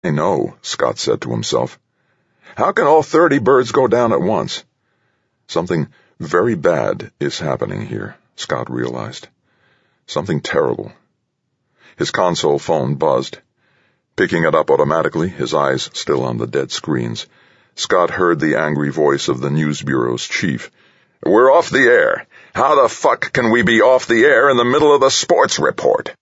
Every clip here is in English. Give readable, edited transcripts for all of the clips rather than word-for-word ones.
I know, Scott said to himself. How can all 30 birds go down at once? Something very bad is happening here, Scott realized. Something terrible. His console phone buzzed. Picking it up automatically, his eyes still on the dead screens, Scott heard the angry voice of the news bureau's chief. We're off the air. How the fuck can we be off the air in the middle of the sports report?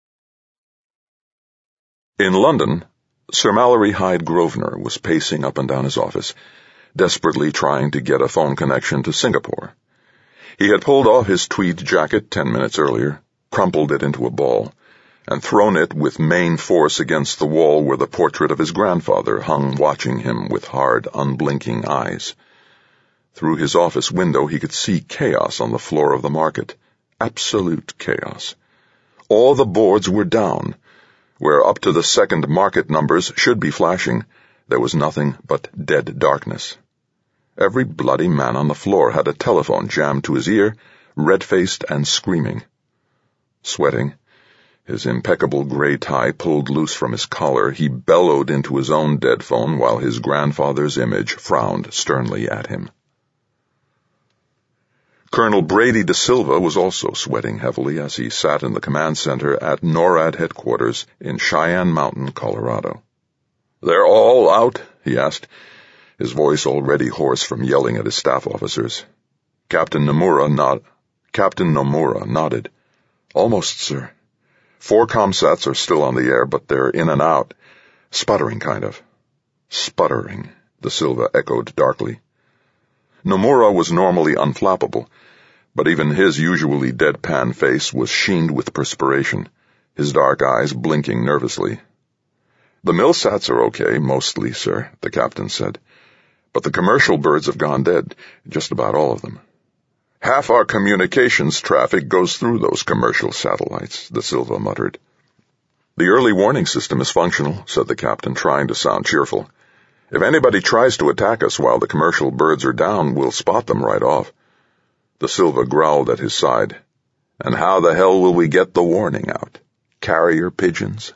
In London, Sir Mallory Hyde Grosvenor was pacing up and down his office, desperately trying to get a phone connection to Singapore. He had pulled off his tweed jacket 10 minutes earlier, crumpled it into a ball, and thrown it with main force against the wall where the portrait of his grandfather hung watching him with hard, unblinking eyes. Through his office window he could see chaos on the floor of the market. Absolute chaos. All the boards were down. Where up to the second market numbers should be flashing, there was nothing but dead darkness. Every bloody man on the floor had a telephone jammed to his ear, red-faced and screaming. Sweating, his impeccable gray tie pulled loose from his collar, he bellowed into his own dead phone while his grandfather's image frowned sternly at him. Colonel Brady De Silva was also sweating heavily as he sat in the command center at NORAD headquarters in Cheyenne Mountain, Colorado. They're all out? He asked, his voice already hoarse from yelling at his staff officers. Captain Nomura nodded. Almost, sir. 4 comsats are still on the air, but they're in and out. Sputtering, kind of. Sputtering, De Silva echoed darkly. Nomura was normally unflappable, but even his usually deadpan face was sheened with perspiration, his dark eyes blinking nervously. The Milsats are okay, mostly, sir, the captain said, but the commercial birds have gone dead, just about all of them. Half our communications traffic goes through those commercial satellites, De Silva muttered. The early warning system is functional, said the captain, trying to sound cheerful. If anybody tries to attack us while the commercial birds are down, we'll spot them right off. De Silva growled at his side. And how the hell will we get the warning out? Carrier pigeons?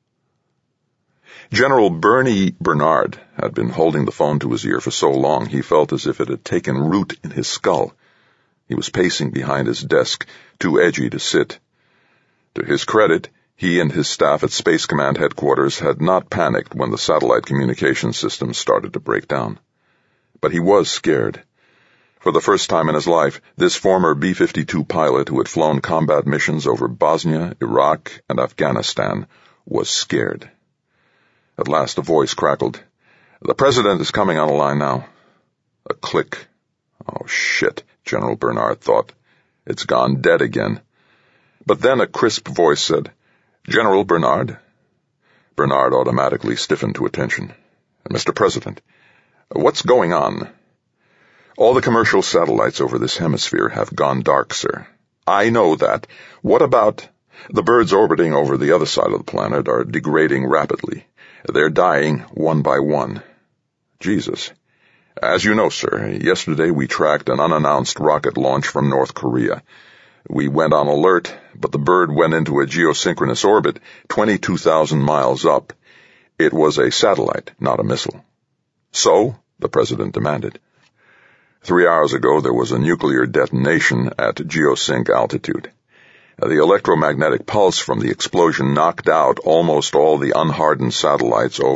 General Bernie Bernard had been holding the phone to his ear for so long he felt as if it had taken root in his skull. He was pacing behind his desk, too edgy to sit. To his credit, he and his staff at Space Command headquarters had not panicked when the satellite communication systems started to break down. But he was scared. For the first time in his life, this former B-52 pilot who had flown combat missions over Bosnia, Iraq, and Afghanistan was scared. At last a voice crackled. The President is coming on the line now. A click. Oh, shit, General Bernard thought. It's gone dead again. But then a crisp voice said, General Bernard? Bernard automatically stiffened to attention. Mr. President, what's going on? All the commercial satellites over this hemisphere have gone dark, sir. I know that. What about... The birds orbiting over the other side of the planet are degrading rapidly. They're dying one by one. Jesus. As you know, sir, yesterday we tracked an unannounced rocket launch from North Korea. We went on alert, but the bird went into a geosynchronous orbit 22,000 miles up. It was a satellite, not a missile. So, the President demanded. 3 hours ago there was a nuclear detonation at geosync altitude. The electromagnetic pulse from the explosion knocked out almost all the unhardened satellites over